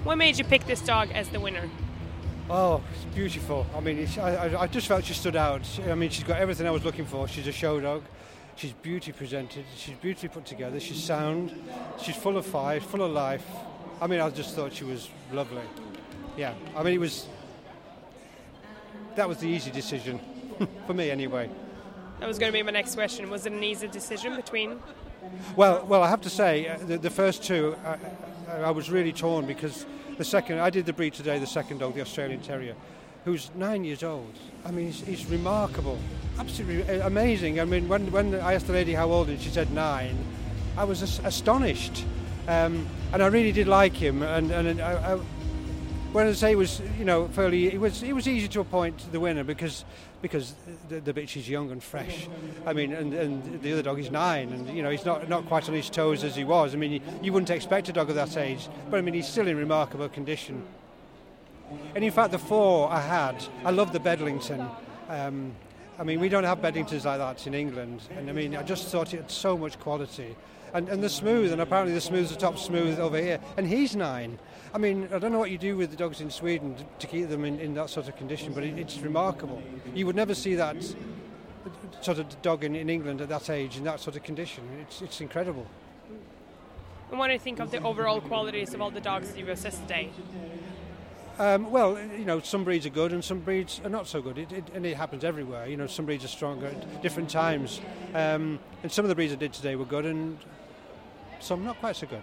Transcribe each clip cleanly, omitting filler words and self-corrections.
What made you pick this dog as the winner? Oh, it's beautiful. I mean, I just felt she stood out. I mean, she's got everything I was looking for. She's a show dog. She's beautifully presented. She's beautifully put together. She's sound. She's full of fight, full of life. I mean, I just thought she was lovely. Yeah. I mean, that was the easy decision for me anyway. That was going to be my next question. Was it an easy decision between? Well, I have to say, the first two, I was really torn because the second, I did the breed today, the second dog, the Australian Terrier, who's 9 years old. I mean, he's remarkable, absolutely amazing. I mean, when I asked the lady how old and she said 9, I was astonished. And I really did like him. And when I say it was, fairly, it was easy to appoint the winner because the bitch is young and fresh. I mean, and the other dog is 9, and he's not quite on his toes as he was. I mean, you wouldn't expect a dog of that age, but I mean, he's still in remarkable condition. And in fact, the 4 I love the Bedlington. I mean, we don't have Bedlingtons like that in England, and I mean, I just thought it had so much quality. And the Smooth, and apparently the Smooth's the top Smooth over here, and he's 9. I mean, I don't know what you do with the dogs in Sweden to keep them in that sort of condition, but it's remarkable. You would never see that sort of dog in England at that age, in that sort of condition. It's incredible. And what do you think of the overall qualities of all the dogs that you've assessed today? Well, some breeds are good and some breeds are not so good, and it happens everywhere. Some breeds are stronger at different times, and some of the breeds I did today were good, and some not quite so good.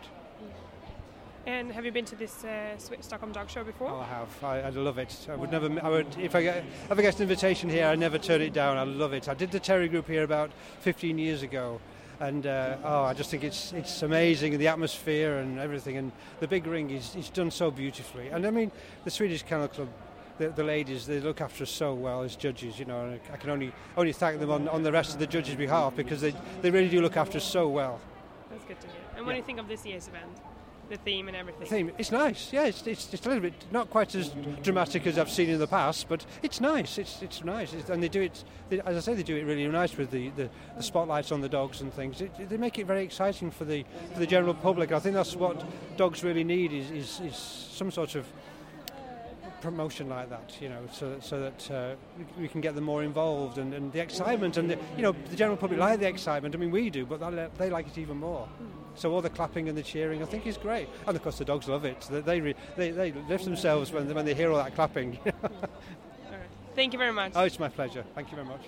And have you been to this Stockholm Dog Show before? Oh, I have. I love it. I would if I get an invitation here, I never turn it down. I love it. I did the Terrier Group here about 15 years ago, and I just think it's amazing, the atmosphere and everything, and the big ring is done so beautifully. And I mean, the Swedish Kennel Club, the ladies, they look after us so well as judges. And I can only thank them on the rest of the judges' behalf, because they really do look after us so well. That's good to hear. And what do you think of this year's event? The theme and everything. The theme, it's nice. Yeah, it's a little bit not quite as dramatic as I've seen in the past, but it's nice. It's nice, and they do it. As I say, they do it really nice with the spotlights on the dogs and things. They make it very exciting for the general public. I think that's what dogs really need is some sort of promotion like that, so that we can get them more involved, and the excitement, and the general public like the excitement. I mean, we do, but they like it even more. So all the clapping and the cheering, I think, is great, and of course the dogs love it. They lift themselves when they hear all that clapping. All right. Thank you very much. Oh, it's my pleasure. Thank you very much.